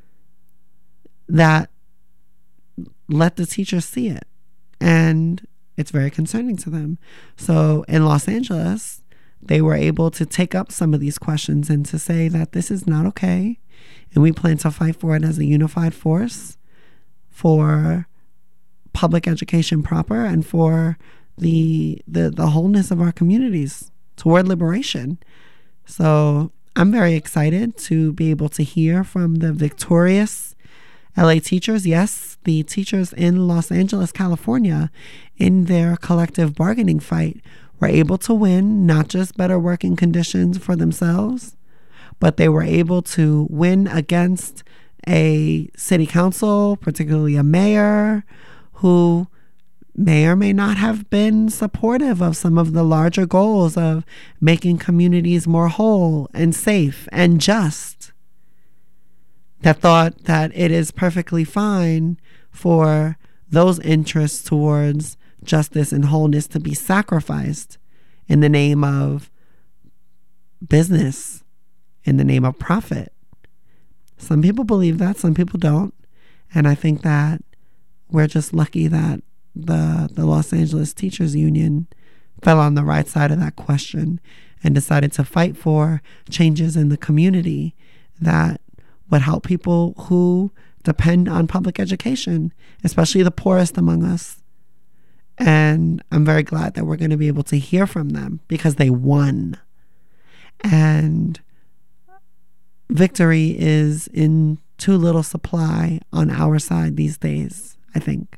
that let the teachers see it. And it's very concerning to them. So in Los Angeles, they were able to take up some of these questions and to say that this is not okay. And we plan to fight for it as a unified force for public education proper and for the, the, the wholeness of our communities toward liberation. So I'm very excited to be able to hear from the victorious L A teachers. Yes, the teachers in Los Angeles, California, in their collective bargaining fight, were able to win not just better working conditions for themselves, but they were able to win against a city council, particularly a mayor, who may or may not have been supportive of some of the larger goals of making communities more whole and safe and just, that thought that it is perfectly fine for those interests towards justice and wholeness to be sacrificed in the name of business, in the name of profit. Some people believe that, some people don't. And I think that we're just lucky that the the Los Angeles Teachers Union fell on the right side of that question and decided to fight for changes in the community that would help people who depend on public education, especially the poorest among us. And I'm very glad that we're going to be able to hear from them because they won. And victory is in too little supply on our side these days, I think.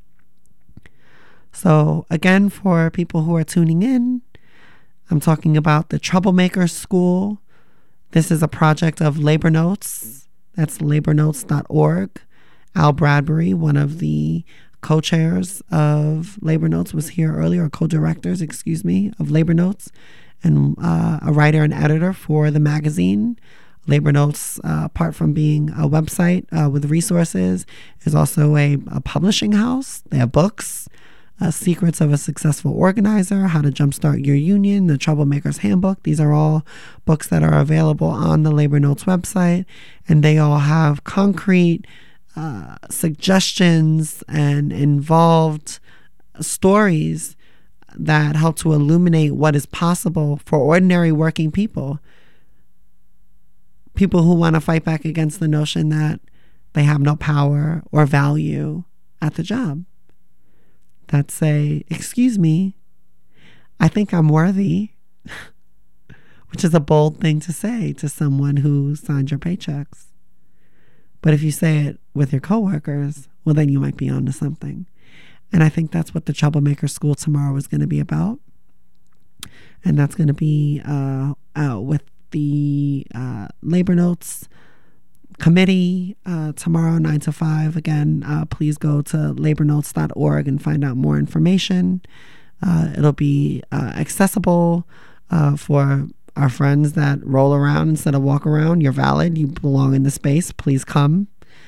So again, for people who are tuning in, I'm talking about the Troublemakers School. This is a project of Labor Notes. That's labor notes dot org. Al Bradbury, one of the co-chairs of Labor Notes, was here earlier, or co-directors, excuse me, of Labor Notes, and uh, a writer and editor for the magazine. Labor Notes, uh, apart from being a website uh, with resources, is also a, a publishing house. They have books, uh, Secrets of a Successful Organizer, How to Jumpstart Your Union, The Troublemakers Handbook. These are all books that are available on the Labor Notes website, and they all have concrete uh, suggestions and involved stories that help to illuminate what is possible for ordinary working people. People who want to fight back against the notion that they have no power or value at the job. That say, excuse me, I think I'm worthy, which is a bold thing to say to someone who signed your paychecks. But if you say it with your coworkers, well, then you might be onto something. And I think that's what the Troublemaker School tomorrow is going to be about. And that's going to be uh, uh, with the uh, Labor Notes Committee uh, tomorrow, nine to five. Again, uh, please go to labor notes dot org and find out more information. Uh, it'll be uh, accessible uh, for our friends that roll around instead of walk around. You're valid. You belong in the space. Please come.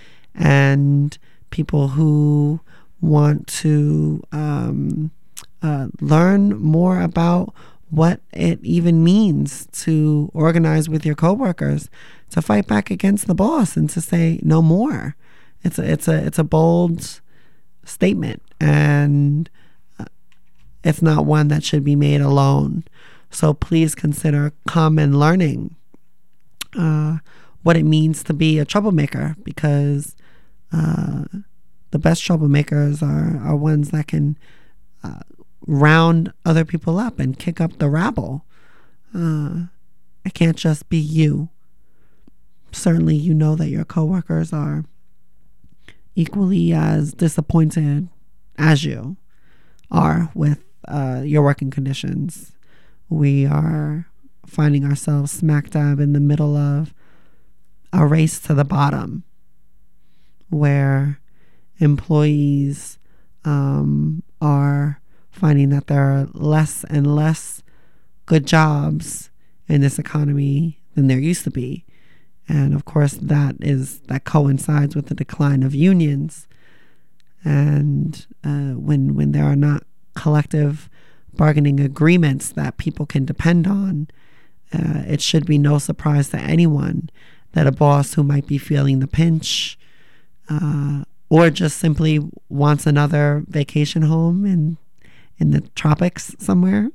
And people who want to um, uh, learn more about what it even means to organize with your coworkers, to fight back against the boss and to say no more. It's a, it's a, it's a bold statement, and it's not one that should be made alone. So please consider come and learning uh, what it means to be a troublemaker, because uh, the best troublemakers are, are ones that can uh, round other people up and kick up the rabble. Uh, it can't just be you. Certainly you know that your coworkers are equally as disappointed as you are with uh, your working conditions. We are finding ourselves smack dab in the middle of a race to the bottom, where employees um, are finding that there are less and less good jobs in this economy than there used to be. And of course, that is that coincides with the decline of unions. And uh, when when there are not collective bargaining agreements that people can depend on, uh, it should be no surprise to anyone that a boss who might be feeling the pinch uh, or just simply wants another vacation home in in the tropics somewhere,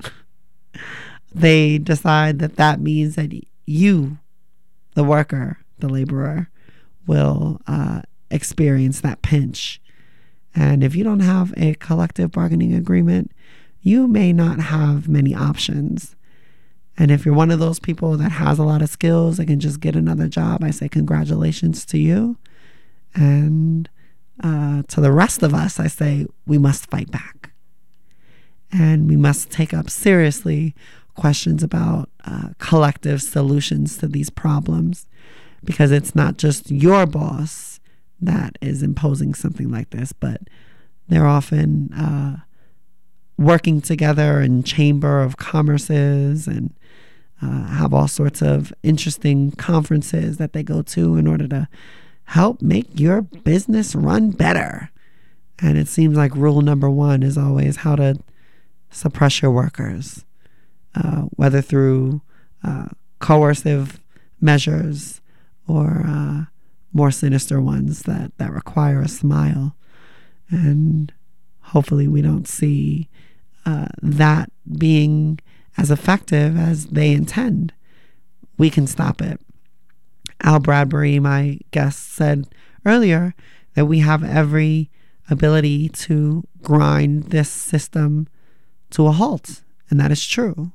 they decide that that means that you, the worker, the laborer, will uh, experience that pinch. And if you don't have a collective bargaining agreement, you may not have many options. And if you're one of those people that has a lot of skills and can just get another job, I say congratulations to you. And uh, to the rest of us, I say we must fight back. And we must take up seriously questions about uh, collective solutions to these problems, because it's not just your boss that is imposing something like this, but they're often uh, working together in chamber of commerces and uh, have all sorts of interesting conferences that they go to in order to help make your business run better. And it seems like rule number one is always how to suppress your workers, uh, whether through uh, coercive measures or uh, more sinister ones that, that require a smile. And hopefully we don't see uh, that being as effective as they intend. We can stop it. Al Bradbury, my guest, said earlier that we have every ability to grind this system to a halt, and that is true.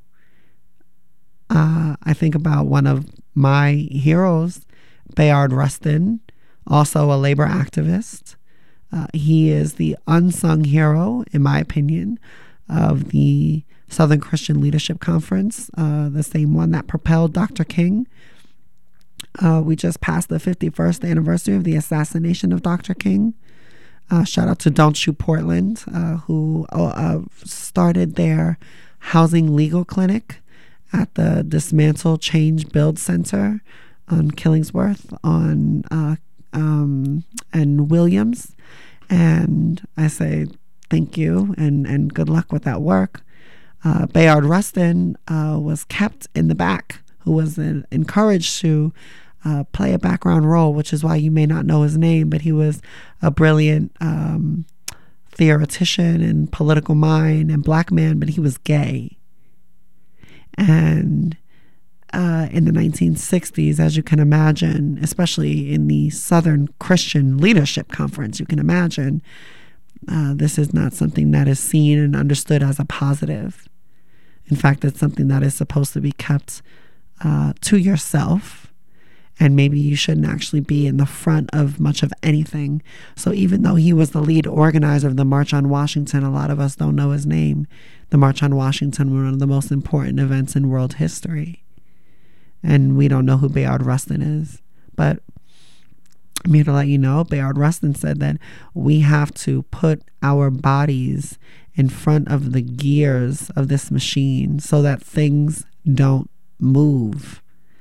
Uh, I think about one of my heroes, Bayard Rustin, also a labor activist. Uh, he is the unsung hero, in my opinion, of the Southern Christian Leadership Conference, uh, the same one that propelled Doctor King. Uh, we just passed the fifty-first anniversary of the assassination of Doctor King. Uh, shout out to Don't Shoot Portland, uh, who uh, started their housing legal clinic at the Dismantle Change Build Center on Killingsworth on uh, um, and Williams. And I say thank you and, and good luck with that work. Uh, Bayard Rustin uh, was kept in the back, who was uh, encouraged to Uh, play a background role, which is why you may not know his name, but he was a brilliant um, theoretician and political mind and black man, but he was gay. And uh, in the nineteen sixties, as you can imagine, especially in the Southern Christian Leadership Conference, you can imagine uh, this is not something that is seen and understood as a positive. In fact, it's something that is supposed to be kept uh, to yourself, and maybe you shouldn't actually be in the front of much of anything. So even though he was the lead organizer of the March on Washington, a lot of us don't know his name. The March on Washington was one of the most important events in world history. And we don't know who Bayard Rustin is. But I'm here to let you know, Bayard Rustin said that we have to put our bodies in front of the gears of this machine so that things don't move.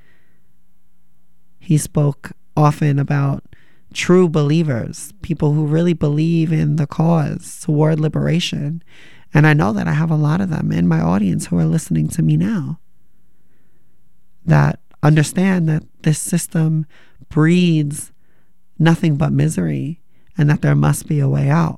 He spoke often about true believers, people who really believe in the cause toward liberation. And I know that I have a lot of them in my audience who are listening to me now that understand that this system breeds nothing but misery and that there must be a way out.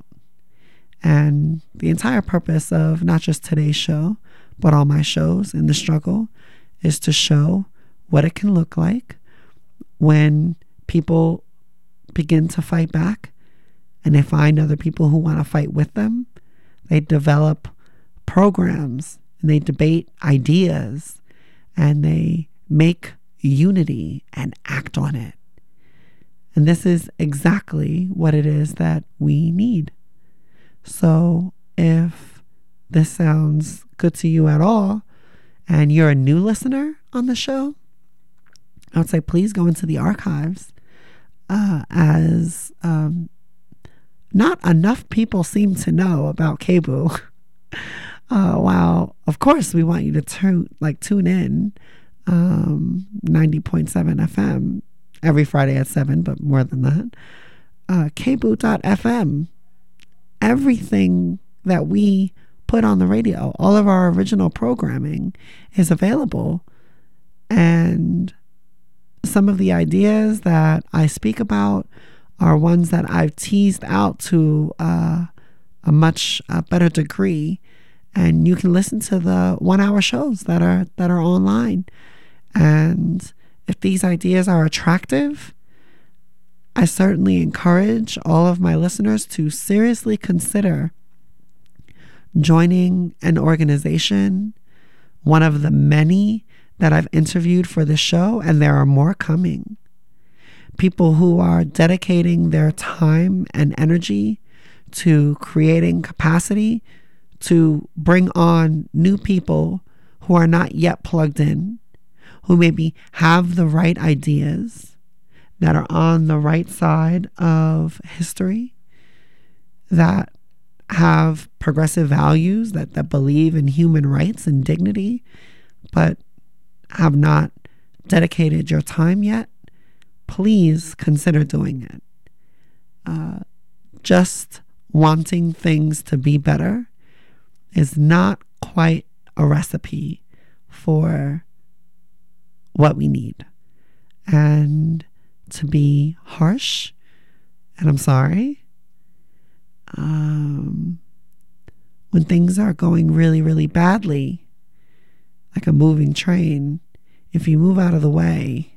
And the entire purpose of not just today's show, but all my shows in the struggle is to show what it can look like when people begin to fight back and they find other people who want to fight with them. They develop programs and they debate ideas and they make unity and act on it. And this is exactly what it is that we need. So if this sounds good to you at all and you're a new listener on the show, I would say please go into the archives uh, as um, not enough people seem to know about K B U. uh, while, of course, we want you to tune, like, tune in um, ninety point seven F M every Friday at seven, but more than that. Uh, K B U dot F M. Everything that we put on the radio, all of our original programming is available. And some of the ideas that I speak about are ones that I've teased out to uh, a much uh, better degree. And you can listen to the one-hour shows that are that are online. And if these ideas are attractive, I certainly encourage all of my listeners to seriously consider joining an organization, one of the many that I've interviewed for the show, and there are more coming. People who are dedicating their time and energy to creating capacity to bring on new people who are not yet plugged in, who maybe have the right ideas, that are on the right side of history, that have progressive values, that, that believe in human rights and dignity, but have not dedicated your time yet, please consider doing it. Uh, just wanting things to be better is not quite a recipe for what we need. And to be harsh, and I'm sorry, um, when things are going really, really badly, like a moving train, if you move out of the way,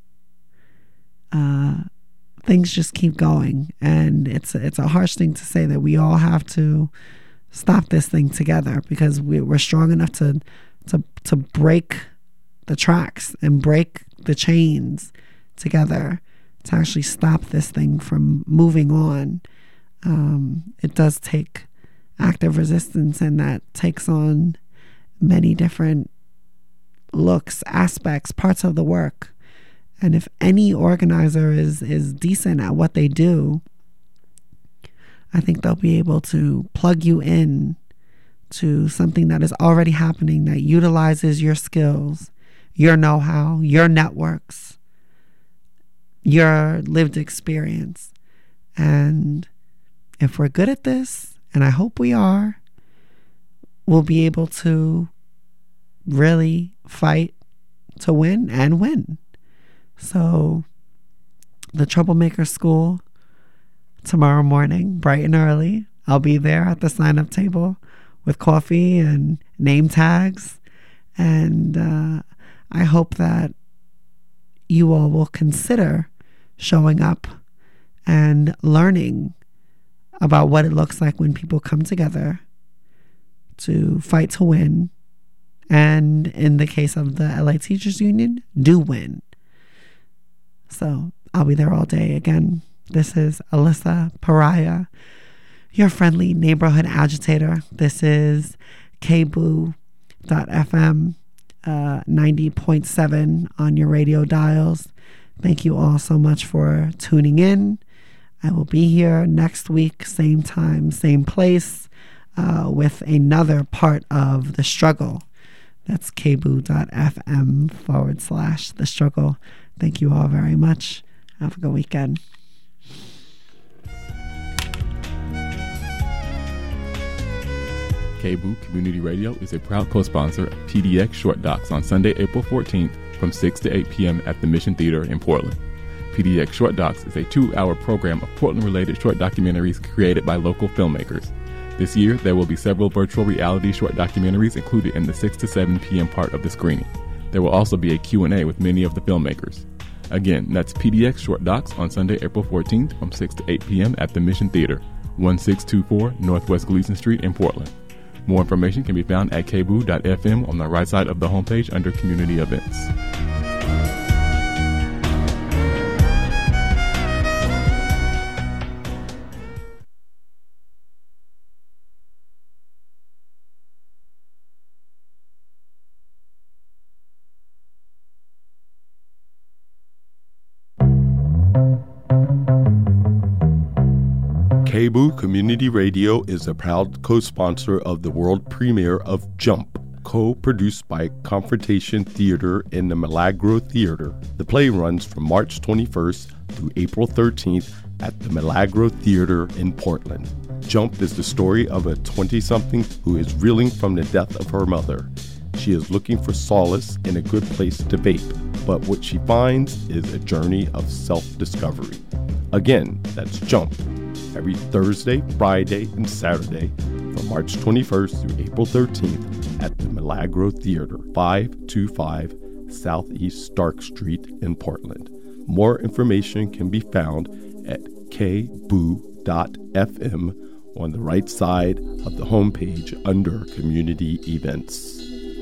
uh, things just keep going. And it's it's a harsh thing to say that we all have to stop this thing together, because we, we're strong enough to to to break the tracks and break the chains together to actually stop this thing from moving on. Um, it does take active resistance, and that takes on many different looks, aspects, parts of the work. And if any organizer is is decent at what they do, I think they'll be able to plug you in to something that is already happening that utilizes your skills, your know-how, your networks, your lived experience. And if we're good at this, and I hope we are, we'll be able to really fight to win and win. So the Troublemaker School, tomorrow morning, bright and early, I'll be there at the sign-up table with coffee and name tags. And uh, I hope that you all will consider showing up and learning about what it looks like when people come together to fight to win. And in the case of the L A Teachers Union, do win. So I'll be there all day. Again, this is Alyssa Pariah, your friendly neighborhood agitator. This is K B O O dot F M, uh, ninety point seven on your radio dials. Thank you all so much for tuning in. I will be here next week, same time, same place, uh, with another part of the struggle. That's K B O O dot F M forward slash the struggle. Thank you all very much. Have a good weekend. K B O O Community Radio is a proud co-sponsor of P D X Short Docs on Sunday, April fourteenth from six to eight p.m. at the Mission Theater in Portland. P D X Short Docs is a two-hour program of Portland-related short documentaries created by local filmmakers. This year, there will be several virtual reality short documentaries included in the six to seven p.m. part of the screening. There will also be a Q and A with many of the filmmakers. Again, that's P D X Short Docs on Sunday, April fourteenth from six to eight p.m. at the Mission Theater, one six two four Northwest Gleason Street in Portland. More information can be found at K B O O dot F M on the right side of the homepage under Community Events. K B O O Community Radio is a proud co-sponsor of the world premiere of Jump, co-produced by Confrontation Theater in the Milagro Theater. The play runs from March twenty-first through April thirteenth at the Milagro Theater in Portland. Jump is the story of a twenty-something who is reeling from the death of her mother. She is looking for solace in a good place to vape, but what she finds is a journey of self-discovery. Again, that's Jump, every Thursday, Friday, and Saturday from March twenty-first through April thirteenth at the Milagro Theater, five two five Southeast Stark Street in Portland. More information can be found at K B O O dot F M on the right side of the homepage under Community Events.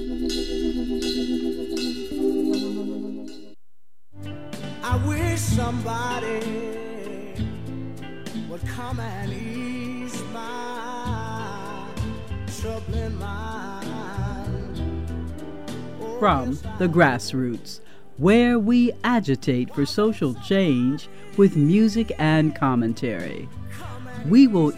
I wish somebody would come and ease my troubling mind. Oh, From the grassroots, where we agitate for social change with music and commentary. We will